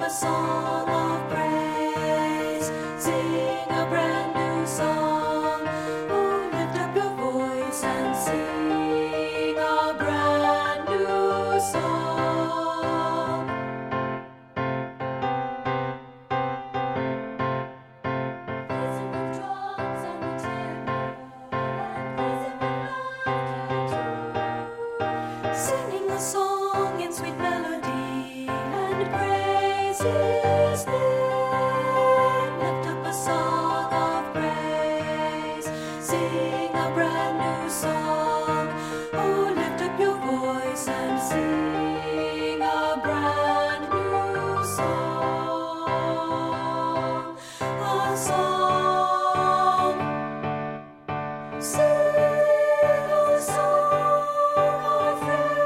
a song of praise, sing a brand new song. Oh, lift up your voice and sing a brand new song. Praising with drums and the timbrel, and praising with laughter too. Singing a song in sweet melody and praise His name. Lift up a song of praise, sing a brand new song. Oh, lift up your voice and sing a brand new song. A song. Sing a song of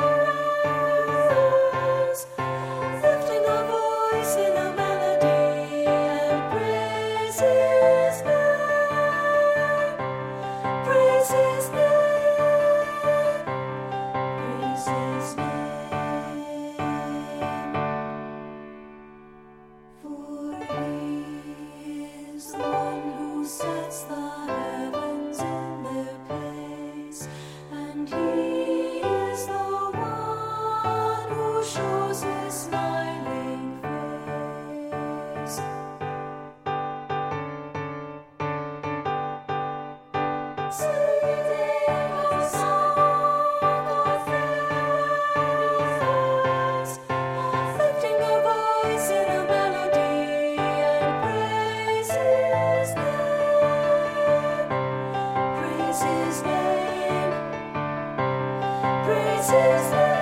praise, lifting our voice in a melody and praise His name. Praise His name. Praise His name. For He is the one who sets the heavens in their place, and He is the one who shows His smiling face. Sing a song of praise, lifting our voice in a melody and praise His name. Praise His name. Praise His name.